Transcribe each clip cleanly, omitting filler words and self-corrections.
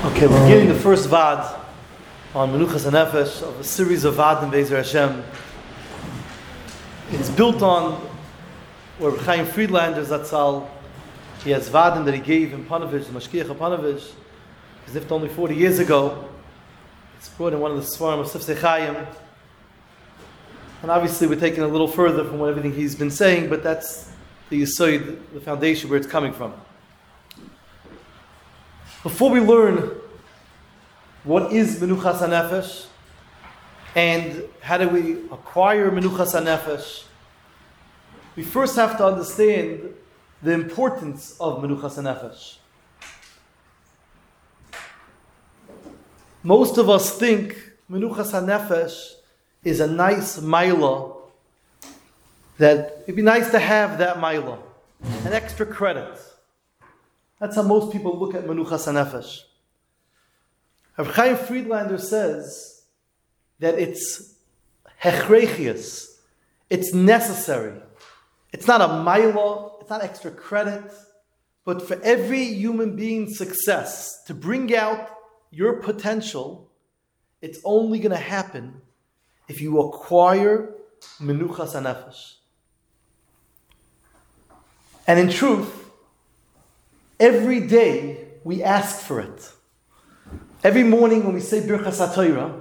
Okay, we're beginning the first Vad on Menuchas HaNefesh of a series of Vadim Be'ezer Hashem. It's built on where Chaim Friedlander Zatzal, he has Vadim that he gave in Panovich, the Mashkiach of Panovich, as if only 40 years ago. It's brought in one of the Svarim of Sifsei Chaim. And obviously we're taking a little further from everything he's been saying, but that's the Yesod, the foundation where it's coming from. Before we learn what is Menuchas HaNefesh and how do we acquire Menuchas HaNefesh, we first have to understand the importance of Menuchas HaNefesh. Most of us think Menuchas HaNefesh is a nice maila, that it'd be nice to have that maila, an extra credit. That's how most people look at Menuchas HaNefesh. Rav Chaim Friedlander says that it's hechrechius, it's necessary. It's not a maila, it's not extra credit, but for every human being's success, to bring out your potential, it's only going to happen if you acquire Menuchas HaNefesh. And in truth, every day we ask for it. Every morning when we say Birchas HaTorah,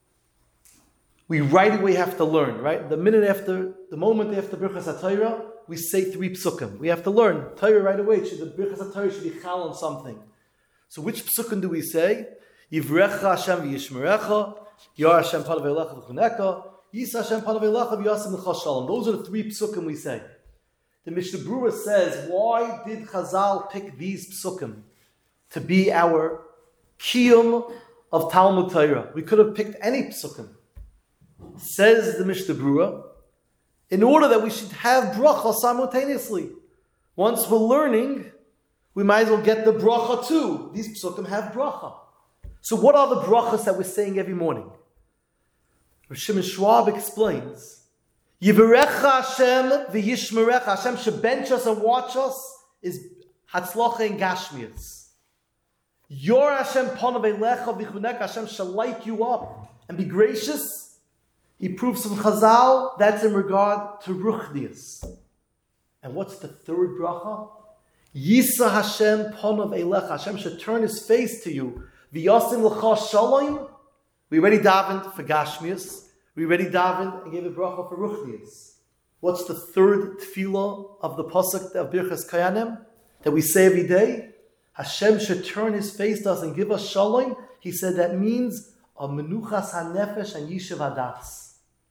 we right away have to learn, right? The moment after Birchas HaTorah, we say 3 psukim. We have to learn Torah right away. The Birchas HaTorah should be chal on something. So which psukim do we say? Yivrecha Hashem v'yishmerecha, Yar Hashem panav elecha v'chunecha, Yisa Hashem panav elecha v'yasim l'cha shalom. Those are the 3 psukim we say. The Mishnah Berurah says, why did Chazal pick these psukim to be our kiyum of Talmud Torah? We could have picked any psukim. Says the Mishnah Berurah, in order that we should have bracha simultaneously. Once we're learning, we might as well get the bracha too. These psukim have bracha. So what are the brachas that we're saying every morning? Rav Shimon Schwab explains, Yivarecha Hashem v'yishmerecha. Hashem should bench us and watch us is Hatzlacha and Gashmias. Yor Hashem panav elecha v'chunecha. Hashem shall light you up and be gracious. He proves from Chazal that's in regard to Ruchnias. And what's the third bracha? Yisa Hashem panav elecha. Hashem should turn His face to you. V'yasim l'cha shalom. We already davened for Gashmias. We already davened and gave a bracha for Ruchnias. What's the third tefillah of the pasuk of Birchas Kayanim that we say every day? Hashem should turn His face to us and give us shalom. He said that means a Menuchas HaNefesh and Yishuv HaDaas.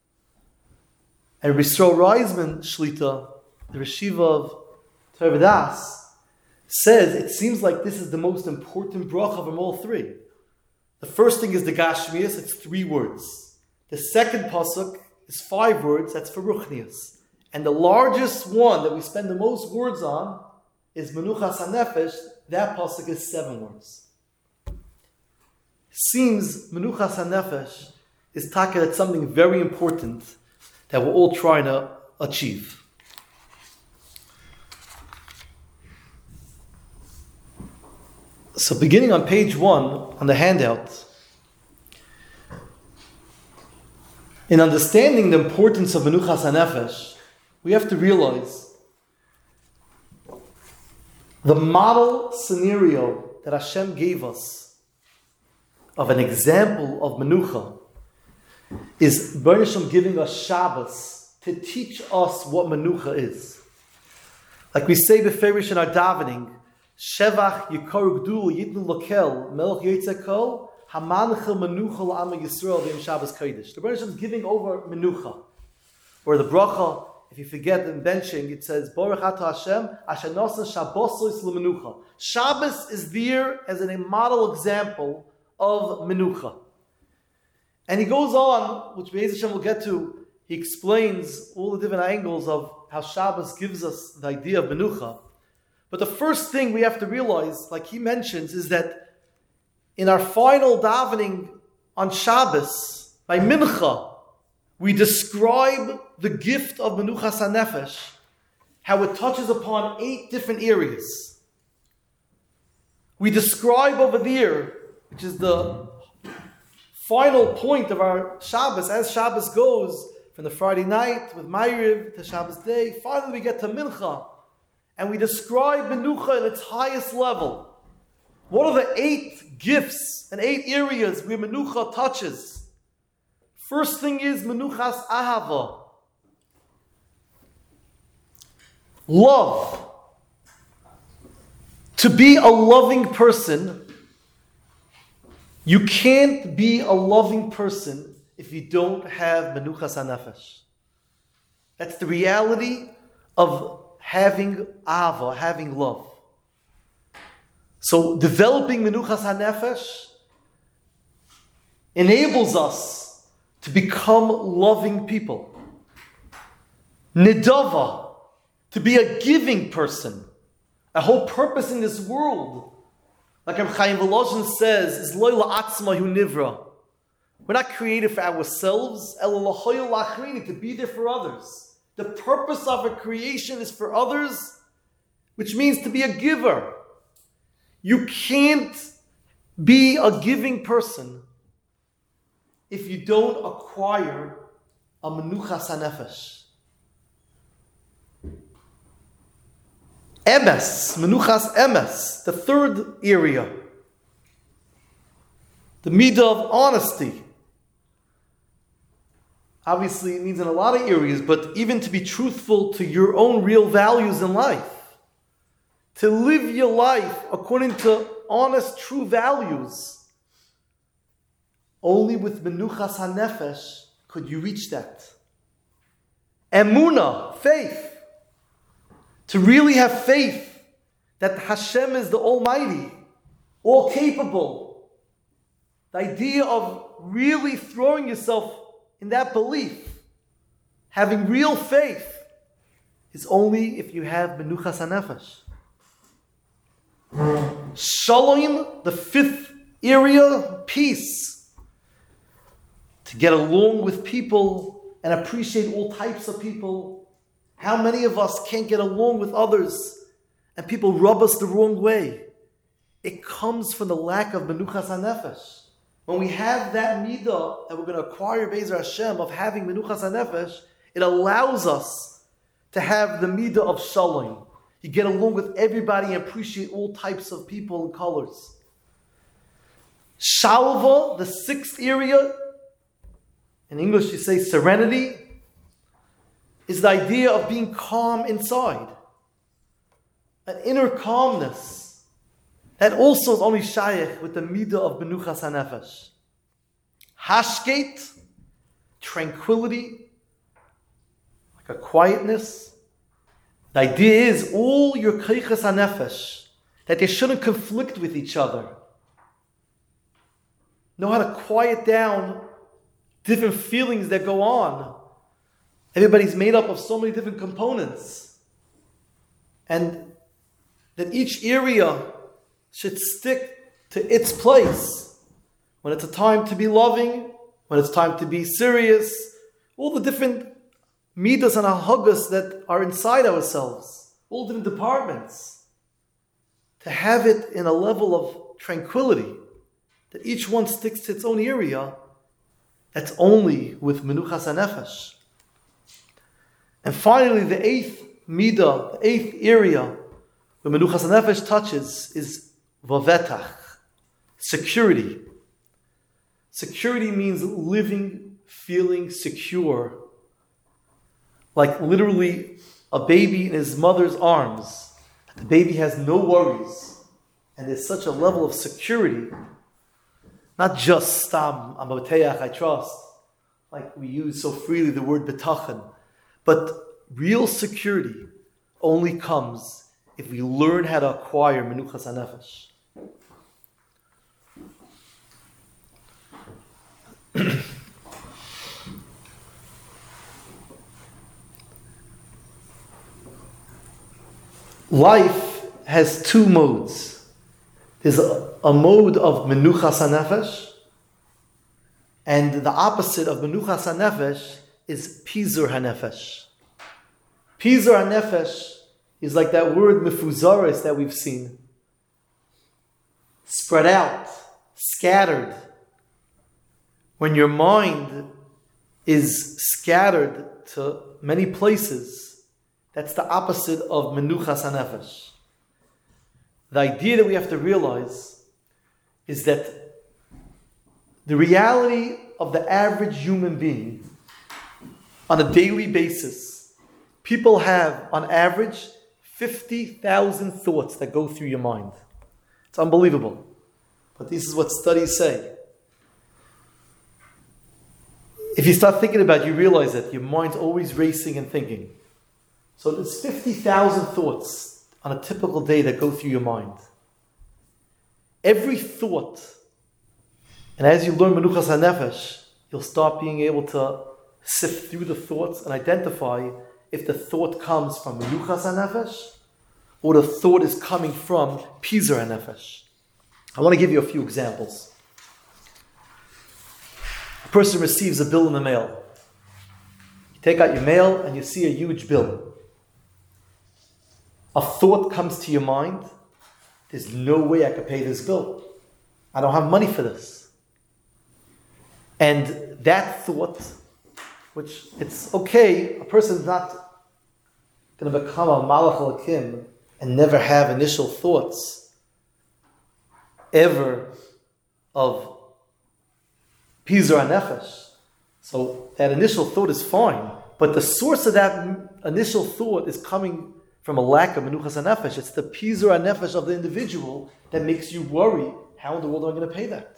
And Yisrael Reisman Shlita, the Reshiva of Torah V'das, says it seems like this is the most important bracha of them all 3. The first thing is the Gashmias, it's 3 words. The second pasuk is 5 words, that's for Ruchnias. And the largest one that we spend the most words on is Menuchas HaNefesh, that pasuk is 7 words. Seems Menuchas HaNefesh is talking about something very important that we're all trying to achieve. So beginning on page 1 on the handout, in understanding the importance of Menuchas HaNefesh, we have to realize the model scenario that Hashem gave us of an example of Menucha is B'nai Hashem giving us Shabbos to teach us what Menucha is. Like we say beferish in our davening, Shevach Yikor Gdul Yitnu Lokel Melech Yitzeh Kol Hamancha Menucha L'Ama Yisrael V'Yom Shabbos Kodesh. The B'nai Hashem is giving over Menucha. Or the bracha, if you forget in benching, it says Baruch Atah Hashem Asher Nosan Shabbosos L'Menucha. Shabbos is there as a model example of Menucha. And he goes on, which Be'ez Hashem will get to, he explains all the different angles of how Shabbos gives us the idea of Menucha. But the first thing we have to realize, like he mentions, is that in our final davening on Shabbos, by Mincha, we describe the gift of Menuchas HaNefesh, how it touches upon 8 different areas. We describe over there which is the final point of our Shabbos. As Shabbos goes from the Friday night with Ma'ariv to Shabbos day, finally we get to Mincha, and we describe Menucha at its highest level. What are the 8 gifts and 8 areas where Menucha touches? First thing is Menuchas Ahava. Love. To be a loving person, you can't be a loving person if you don't have Menuchas HaNefesh. That's the reality of having Ahava, having love. So developing Menuchas HaNefesh enables us to become loving people. Nidava, to be a giving person. A whole purpose in this world, like Reb Chaim Volozhin says, is lo la'atzma hu nivra. We're not created for ourselves, ela lahoyel la'achrini, to be there for others. The purpose of our creation is for others, which means to be a giver. You can't be a giving person if you don't acquire a menuchas hanefesh. Emes, menuchas emes, the third area. The midah of honesty. Obviously, it means in a lot of areas, but even to be truthful to your own real values in life. To live your life according to honest, true values. Only with menuchas hanefesh could you reach that. Emunah, faith. To really have faith that Hashem is the Almighty, all capable. The idea of really throwing yourself in that belief, having real faith, is only if you have Menuchas HaNefesh. Shalom, the fifth area, peace. To get along with people and appreciate all types of people. How many of us can't get along with others and people rub us the wrong way? It comes from the lack of Menuchas HaNefesh. When we have that midah that we're going to acquire Be'ezer Hashem of having Menuchas HaNefesh, it allows us to have the midah of Shalom. You get along with everybody and appreciate all types of people and colors. Shalva, the sixth area, in English you say serenity, is the idea of being calm inside. An inner calmness. That also is only shaykh with the midah of Menuchas HaNefesh. Hashket, tranquility, like a quietness. The idea is all your keiches HaNefesh, that they shouldn't conflict with each other. Know how to quiet down different feelings that go on. Everybody's made up of so many different components. And that each area should stick to its place. When it's a time to be loving, when it's time to be serious, all the different midas and ahagas that are inside ourselves, all different departments. To have it in a level of tranquility, that each one sticks to its own area, that's only with Menuchas HaNefesh. And finally, the eighth midah, the eighth area where Menuchas HaNefesh touches is vavetach, security. Security means living, feeling secure. Like literally a baby in his mother's arms. The baby has no worries. And there's such a level of security. Not just stam, amoteach, I trust. Like we use so freely the word betachan. But real security only comes if we learn how to acquire Menuchas HaNefesh. Life has two modes. There's a mode of Menuchas HaNefesh, and the opposite of Menuchas HaNefesh is Pizur HaNefesh. Pizur HaNefesh is like that word mefuzaris that we've seen. Spread out, scattered, when your mind is scattered to many places, that's the opposite of menuchas hanefesh. The idea that we have to realize is that the reality of the average human being on a daily basis, people have on average 50,000 thoughts that go through your mind. It's unbelievable. But this is what studies say. If you start thinking about it, you realize that your mind's always racing and thinking. So there's 50,000 thoughts on a typical day that go through your mind. Every thought, and as you learn Menuchas HaNefesh, you'll start being able to sift through the thoughts and identify if the thought comes from Menuchas HaNefesh or the thought is coming from Pizur HaNefesh. I want to give you a few examples. A person receives a bill in the mail. You take out your mail and you see a huge bill. A thought comes to your mind. There's no way I could pay this bill. I don't have money for this. And that thought, which it's okay, a person's not going to become a Malach Elokim and never have initial thoughts ever of Pizur HaNefesh. So that initial thought is fine, but the source of that initial thought is coming from a lack of Menuchas HaNefesh. It's the Pizur HaNefesh of the individual that makes you worry, how in the world am I going to pay that?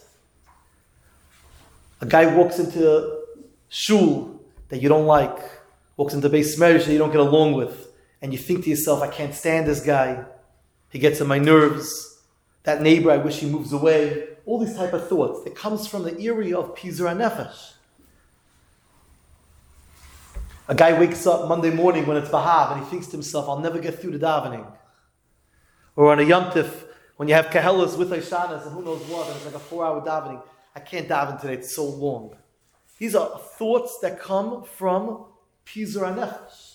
A guy walks into shul that you don't like, walks into Beis Medrash that you don't get along with, and you think to yourself, I can't stand this guy. He gets on my nerves. That neighbor, I wish he moves away. All these type of thoughts. It comes from the area of Pizur HaNefesh. A guy wakes up Monday morning when it's Bahav and he thinks to himself, I'll never get through the davening. Or on a Yom Tif, when you have Kahelas with Aishanas and who knows what, and it's like a 4-hour davening. I can't daven today, it's so long. These are thoughts that come from Pizur HaNefesh.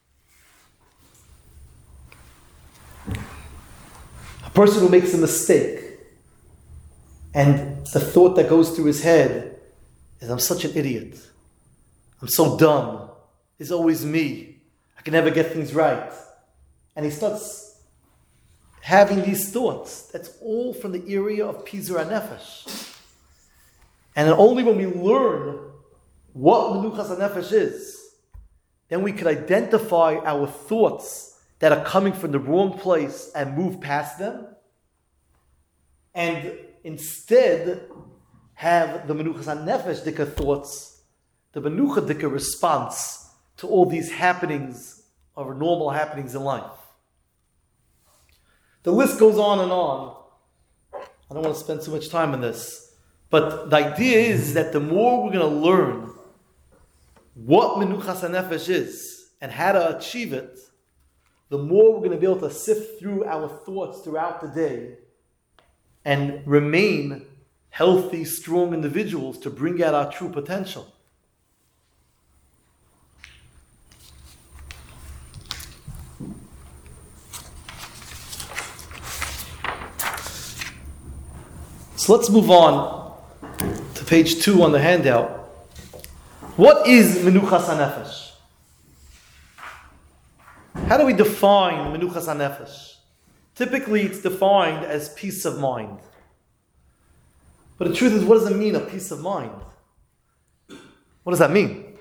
A person who makes a mistake, and the thought that goes through his head is, I'm such an idiot. I'm so dumb. It's always me. I can never get things right. And he starts having these thoughts. That's all from the area of Pizur HaNefesh. And only when we learn what Menuchas HaNefesh is, then we can identify our thoughts that are coming from the wrong place and move past them. And instead have the Menuchas HaNefesh Dika thoughts, the Menucha Dika response to all these happenings, or normal happenings in life. The list goes on and on. I don't want to spend too much time on this. But the idea is that the more we're going to learn what Menuchas HaNefesh is and how to achieve it, the more we're going to be able to sift through our thoughts throughout the day and remain healthy, strong individuals to bring out our true potential. So let's move on to page 2 on the handout. What is Menuchas HaNefesh? How do we define Menuchas HaNefesh? Typically, it's defined as peace of mind. But the truth is, what does it mean, a peace of mind? What does that mean?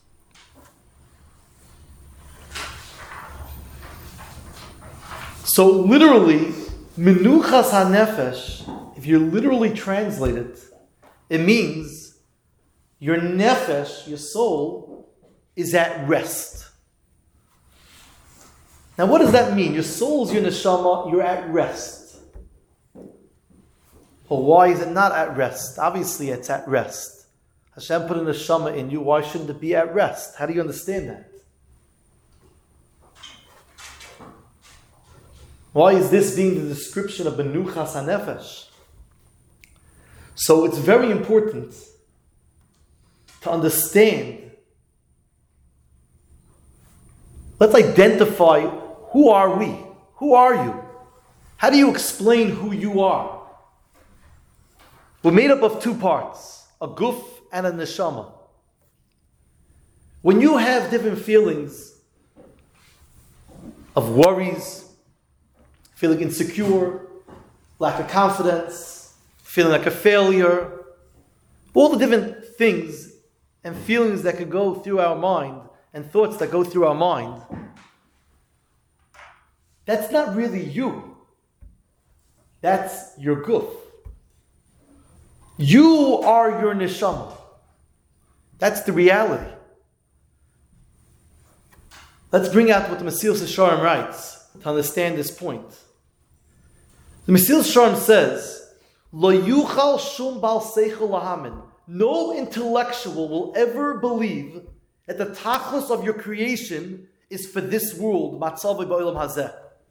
So literally, Menuchas HaNefesh, if you literally translate it, it means your nefesh, your soul, is at rest. Now what does that mean? Your soul's your neshama, you're at rest. Well, why is it not at rest? Obviously it's at rest. Hashem put a neshama in you, why shouldn't it be at rest? How do you understand that? Why is this being the description of Menuchas HaNefesh? So it's very important to understand. Let's identify, who are we? Who are you? How do you explain who you are? We're made up of two parts, a guf and a neshama. When you have different feelings of worries, feeling insecure, lack of confidence, feeling like a failure, all the different things and feelings that could go through our mind and thoughts that go through our mind, that's not really you. That's your guf. You are your neshama. That's the reality. Let's bring out what the Mesilas Yesharim writes to understand this point. The Mesilas Yesharim says, "Lo yuchal shum bal seichel lahamin." No intellectual will ever believe that the tachlis of your creation is for this world. Matzav b'olam hazeh.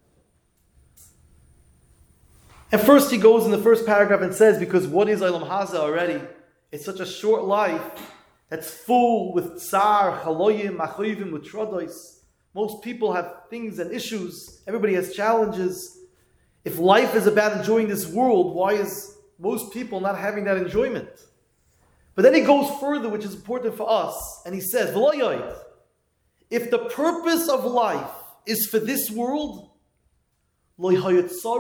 And first he goes in the first paragraph and says, because what is Olam Hazeh already? It's such a short life that's full with tsar, chaloyim, machoyivim, with trodos. Most people have things and issues. Everybody has challenges. If life is about enjoying this world, why is most people not having that enjoyment? But then he goes further, which is important for us, and he says, "V'lo yoid." If the purpose of life is for this world, Hashem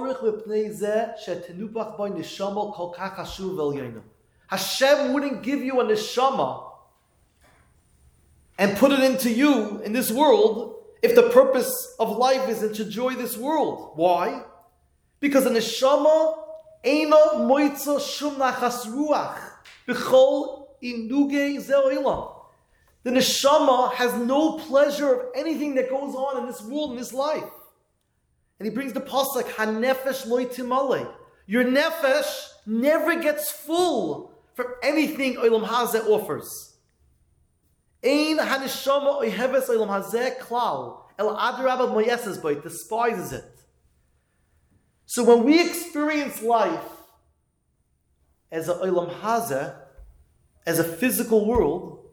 wouldn't give you a neshama and put it into you in this world if the purpose of life isn't to enjoy this world. Why? Because a neshama eina moitza shum nachas ruach b'chol inuge ze'olam. The neshama has no pleasure of anything that goes on in this world, in this life. And he brings the pasuk, "Hanefesh lo timale." Your nefesh never gets full from anything Olam Hazeh offers. Ein haneshama oheves Olam Hazeh klal el adrabah moyeses bo, it despises it. So when we experience life as a Olam Hazeh, as a physical world,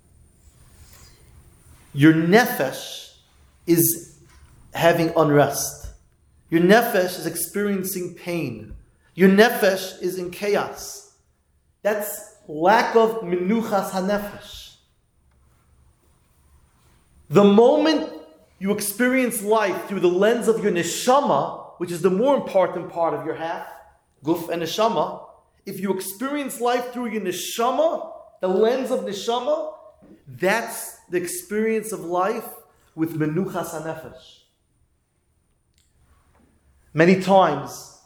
your nefesh is having unrest. Your nefesh is experiencing pain. Your nefesh is in chaos. That's lack of menuchas hanefesh. The moment you experience life through the lens of your neshama, which is the more important part of your half, guf and neshama, if you experience life through your neshama, the lens of neshama, that's the experience of life with menuchas hanefesh. Many times,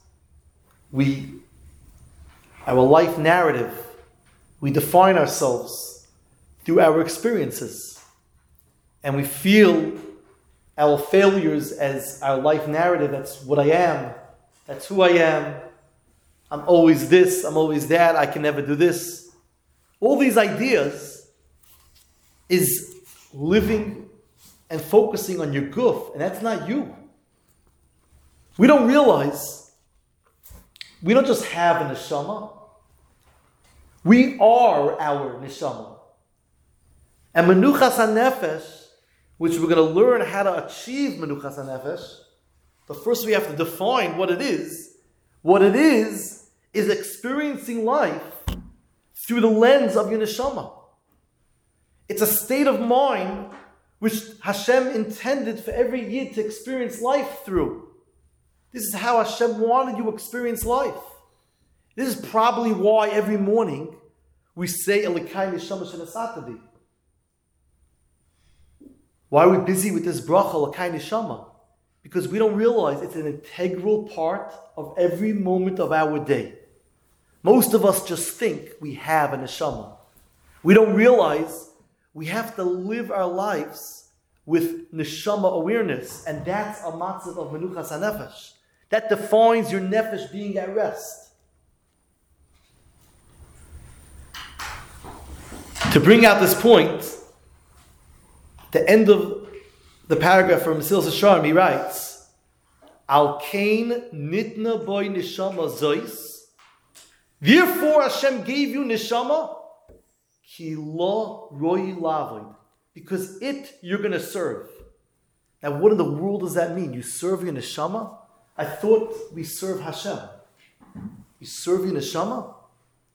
our life narrative, we define ourselves through our experiences. And we feel our failures as our life narrative. That's what I am. That's who I am. I'm always this. I'm always that. I can never do this. All these ideas is living and focusing on your guf. And that's not you. We don't realize we don't just have a neshama. We are our neshama. And menuchas hanefesh, which we're going to learn how to achieve menuchas hanefesh, but first we have to define what it is. What it is experiencing life through the lens of your neshama. It's a state of mind which Hashem intended for every yid to experience life through. This is how Hashem wanted you to experience life. This is probably why every morning we say Elikai Neshama Shenasatadi. Why are we busy with this bracha Elikai Neshama? Because we don't realize it's an integral part of every moment of our day. Most of us just think we have a neshama. We don't realize we have to live our lives with neshama awareness, and that's a matzav of menuchas hanefesh. That defines your nefesh being at rest. To bring out this point, the end of the paragraph from Mesilas Yesharim, he writes, Al kain nitna boy neshama zois. Therefore Hashem gave you neshama, ki lo roi lavod, because it you're going to serve. Now what in the world does that mean? You serve your neshama? I thought we serve Hashem. You serve your neshama?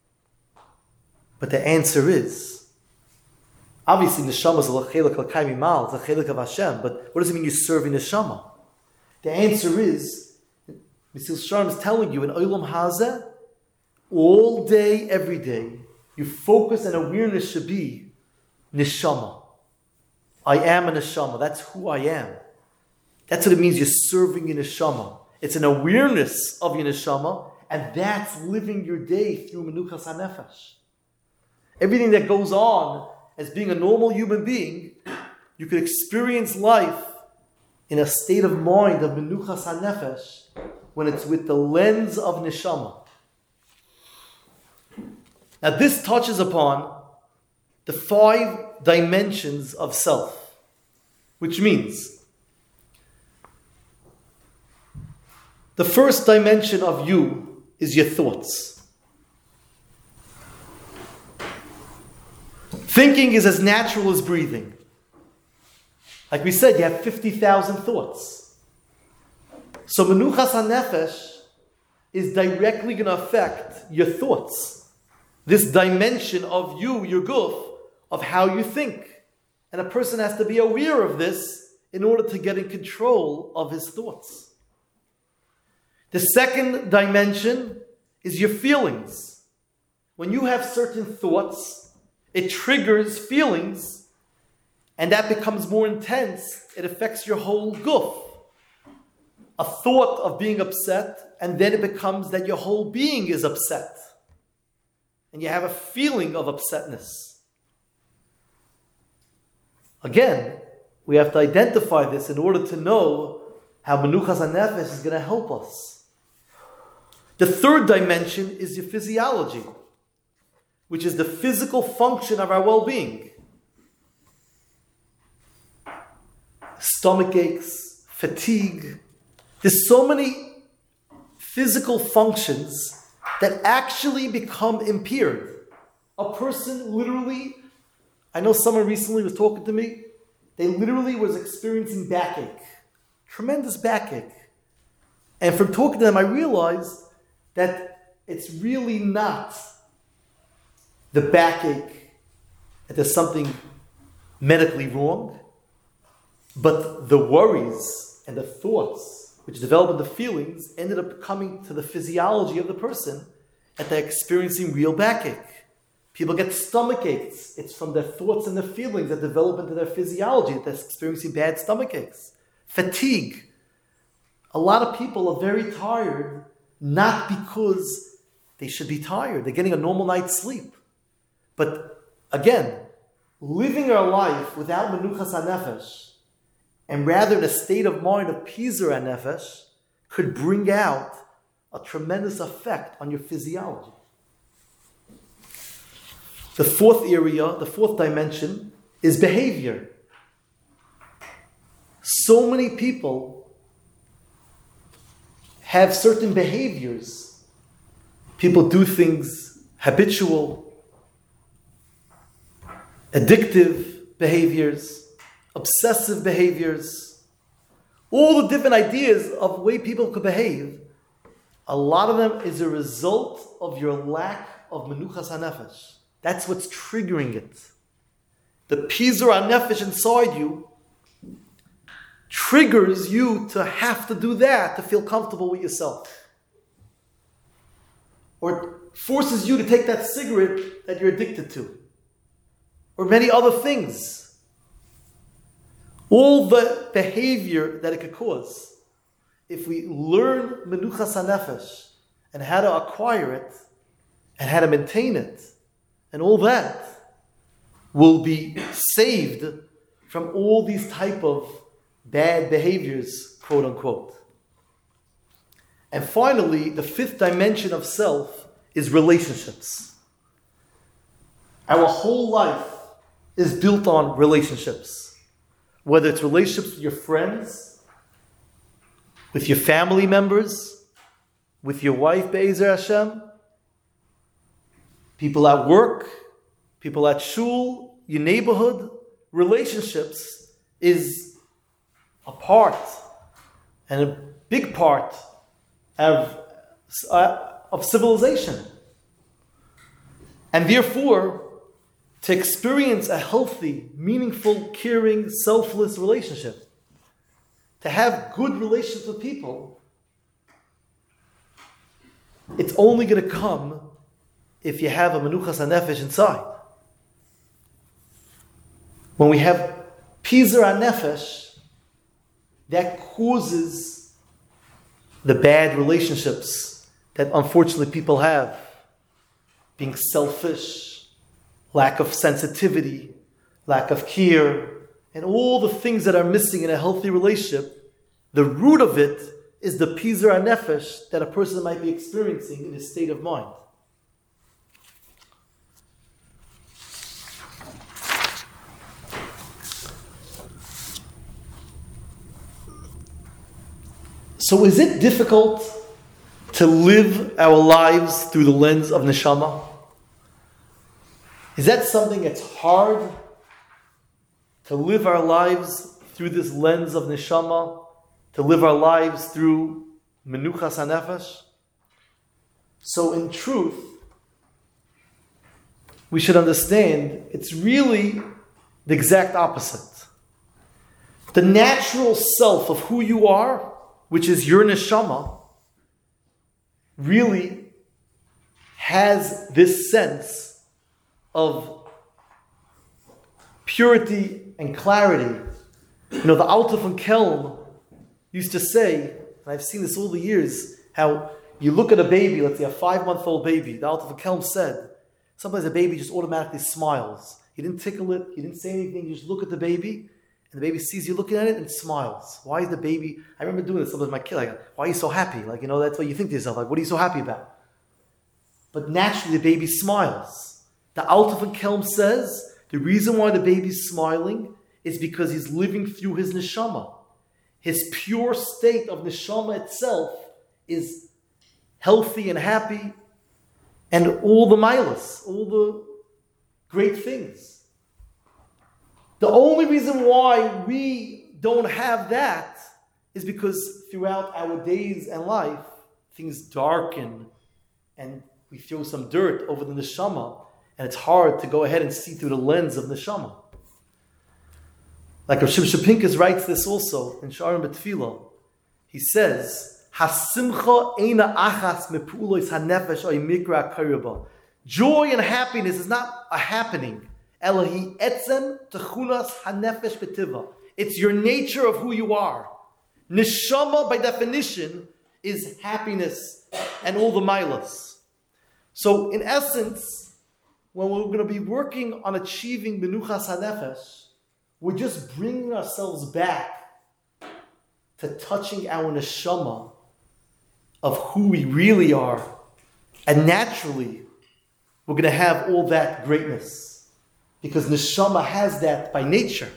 But the answer is, obviously neshama is a chelik l'kai mimal, it's a chelik of Hashem, but what does it mean you're serving neshama? The answer is, Mesil Sharm is telling you, in Olam Hazeh, all day, every day, your focus and awareness should be neshama. I am a neshama. That's who I am. That's what it means you're serving your neshama. It's an awareness of your neshama, and that's living your day through menuchas hanefesh. Everything that goes on as being a normal human being, you could experience life in a state of mind of menuchas hanefesh when it's with the lens of neshama. Now this touches upon the 5 dimensions of self, which means the first dimension of you is your thoughts. Thinking is as natural as breathing. Like we said, you have 50,000 thoughts. So menuchas hanefesh is directly going to affect your thoughts. This dimension of you, your guf, of how you think. And a person has to be aware of this in order to get in control of his thoughts. The second dimension is your feelings. When you have certain thoughts, it triggers feelings, and that becomes more intense. It affects your whole guf. A thought of being upset, and then it becomes that your whole being is upset. And you have a feeling of upsetness. Again, we have to identify this in order to know how menuchas hanefesh is going to help us. The third dimension is your physiology, which is the physical function of our well-being. Stomach aches, fatigue. There's so many physical functions that actually become impaired. A person literally, I know someone recently was talking to me, they literally was experiencing backache, tremendous backache. And from talking to them, I realized that it's really not the backache, that there's something medically wrong, but the worries and the thoughts which develop into feelings ended up coming to the physiology of the person, that they're experiencing real backache. People get stomach aches. It's from their thoughts and their feelings that develop into their physiology that they're experiencing bad stomach aches. Fatigue. A lot of people are very tired, not because they should be tired. They're getting a normal night's sleep. But again, living our life without menuchas hanefesh, and rather in a state of mind of pizur hanefesh, could bring out a tremendous effect on your physiology. The fourth area, the fourth dimension, is behavior. So many people have certain behaviors. People do things habitual, addictive behaviors, obsessive behaviors, all the different ideas of the way people could behave. A lot of them is a result of your lack of menuchas hanefesh. That's what's triggering it. The pizur hanefesh inside you triggers you to have to do that to feel comfortable with yourself. Or it forces you to take that cigarette that you're addicted to. Or many other things. All the behavior that it could cause. If we learn menuchas hanefesh and how to acquire it and how to maintain it, and all that will be saved from all these type of bad behaviors, quote unquote. And finally, the fifth dimension of self is relationships. Our whole life is built on relationships. Whether it's relationships with your friends, with your family members, with your wife, Be'ezer Hashem, people at work, people at shul, your neighborhood. Relationships is a part and a big part of civilization. And therefore, to experience a healthy, meaningful, caring, selfless relationship, to have good relations with people, it's only going to come if you have a menuchas hanefesh inside. When we have pizar hanefesh, that causes the bad relationships that unfortunately people have. Being selfish, lack of sensitivity, lack of care, and all the things that are missing in a healthy relationship. The root of it is the pizar hanefesh that a person might be experiencing in his state of mind. So is it difficult to live our lives through the lens of neshama? Is that something that's hard to live our lives through this lens of neshama? To live our lives through menuchas hanefesh? So in truth, we should understand it's really the exact opposite. The natural self of who you are, which is your neshama, really has this sense of purity and clarity. You know, the Alta von Kelm used to say, and I've seen this all the years, how you look at a baby, let's say a 5-month-old baby, the Alta von Kelm said, sometimes a baby just automatically smiles. You didn't tickle it, you didn't say anything, you just look at the baby, and the baby sees you looking at it and smiles. Why is the baby, I remember doing this sometimes with my kid, like, why are you so happy? Like, you know, that's what you think to yourself, like, what are you so happy about? But naturally the baby smiles. The Alta von Kelm says, the reason why the baby's smiling is because he's living through his neshama. His pure state of neshama itself is healthy and happy, and all the milas, all the great things. The only reason why we don't have that is because throughout our days and life, things darken and we throw some dirt over the neshama, and it's hard to go ahead and see through the lens of neshama. Like Rav Shimshon Pincus writes this also in Sha'arim B'Tfilah. He says, "Hasimcha eina achas mepulos hanefesh oy mikra kareba." Joy and happiness is not a happening. Elohi etzem techunas hanefesh betiva. It's your nature of who you are. Neshama, by definition, is happiness and all the milas. So, in essence, when we're going to be working on achieving menuchas hanefesh, we're just bringing ourselves back to touching our neshama of who we really are. And naturally, we're going to have all that greatness. Because neshama has that by nature.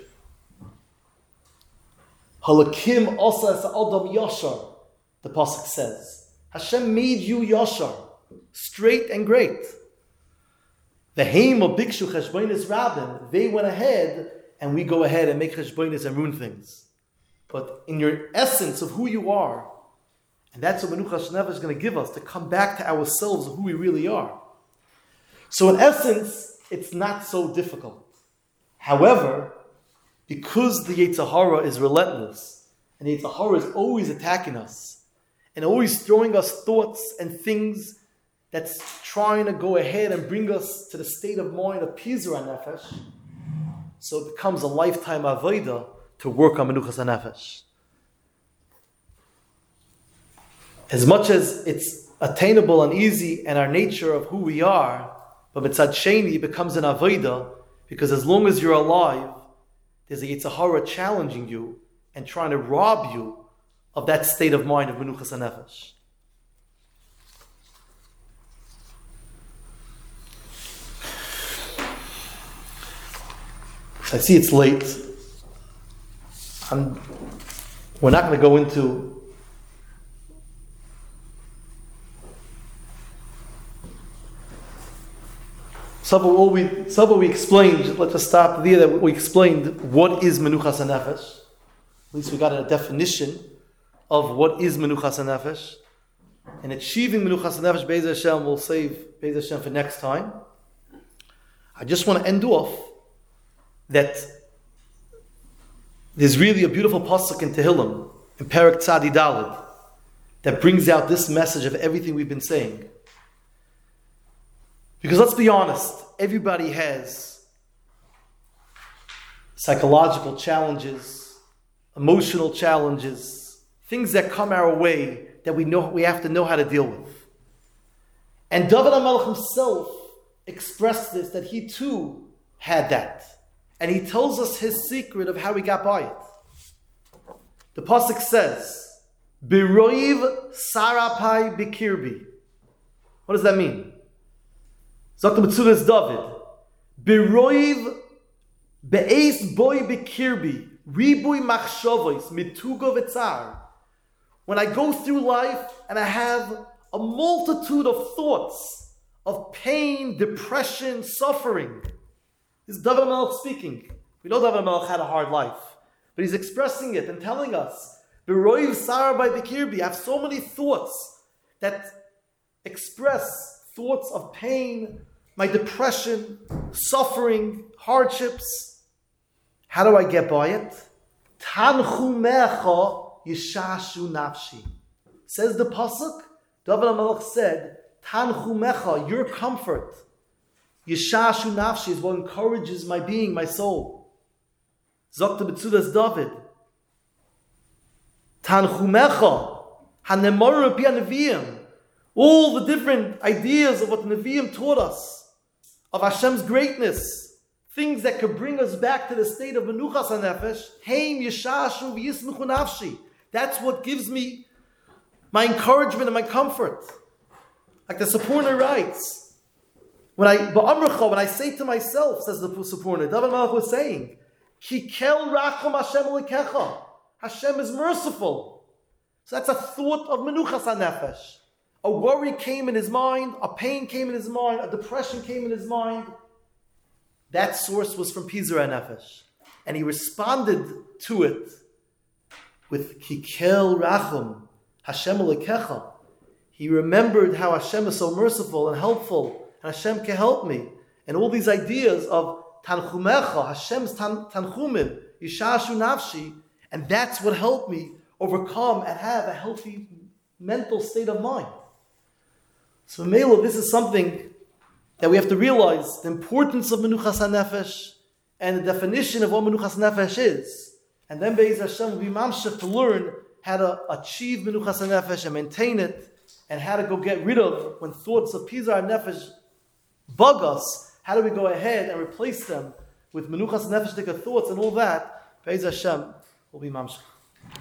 Halakim osas adam yashar, the pasuk says. Hashem made you yashar, straight and great. The Haim of Bikshu Cheshbonis Rabbin, they went ahead, and we go ahead and make cheshbonis and ruin things. But in your essence of who you are, and that's what Menuchas Hanefesh is going to give us, to come back to ourselves of who we really are. So in essence, it's not so difficult. However, because the Yetzer Hara is relentless, and the Yetzer Hara is always attacking us, and always throwing us thoughts and things that's trying to go ahead and bring us to the state of mind of pizar hanefesh, so it becomes a lifetime avodah to work on Menuchas Hanefesh. As much as it's attainable and easy and our nature of who we are, but B'tzad Sheni, it becomes an avodah, because as long as you're alive, there's a Yetzer Hara challenging you and trying to rob you of that state of mind of Menuchas Hanefesh. I see it's late. We're not going to go into some of what we explained. Let's just stop there. That we explained what is Menuchas Hanefesh. At least we got a definition of what is Menuchas Hanefesh. And achieving Menuchas Hanefesh, Be'ez Hashem, we'll save Be'ez Hashem for next time. I just want to end off that there's really a beautiful pasuk in Tehillim, in Perek Tzadi Daled, that brings out this message of everything we've been saying. Because let's be honest, everybody has psychological challenges, emotional challenges, things that come our way that we have to know how to deal with. And David HaMelech himself expressed this, that he too had that. And he tells us his secret of how he got by it. The pasuk says, "Biroiv sarapai bikirbi." What does that mean? Zok the Metzudas David. Biroiv be'ez boy bikirbi ribui machshavos mitugo v'tzar. When I go through life and I have a multitude of thoughts of pain, depression, suffering. This is David HaMelech speaking. We know David HaMelech had a hard life, but he's expressing it and telling us, B'roiv Sarah by Bikirbi, I have so many thoughts that express thoughts of pain, my depression, suffering, hardships. How do I get by it? Tanchumecha yishashu nafshi. Says the pasuk, David HaMelech said, Tanchumecha, your comfort, Yishashu nafshi, is what encourages my being, my soul. Zok the Metzudas David. Tanchumecha, Hanemoru pi Nevi'im. All the different ideas of what the Nevi'im taught us, of Hashem's greatness, things that could bring us back to the state of Menuchas HaNefesh, Heim Yishashu v'yismuchu nafshi. That's what gives me my encouragement and my comfort. Like the Sapurna writes, when I say to myself, says the Sapurna, David HaMelech was saying, Kikel racham Hashem lekecha. Hashem is merciful. So that's a thought of Menuchas HaNefesh. A worry came in his mind, a pain came in his mind, a depression came in his mind. That source was from Pizur HaNefesh. And he responded to it with Kikel racham Hashem lekecha. He remembered how Hashem is so merciful and helpful, and Hashem can help me. And all these ideas of Tanchumecha, Hashem's Tanchumim, Yishashu Nafshi, and that's what helped me overcome and have a healthy mental state of mind. So Mela, this is something that we have to realize, the importance of Menuchas HaNefesh and the definition of what Menuchas HaNefesh is. And then Be'ez Hashem will be mamshech to learn how to achieve Menuchas HaNefesh and maintain it, and how to go get rid of, when thoughts of Pizur HaNefesh bug us, how do we go ahead and replace them with Menuchas HaNefesh thoughts and all that. Be'ez Hashem will be mamshech.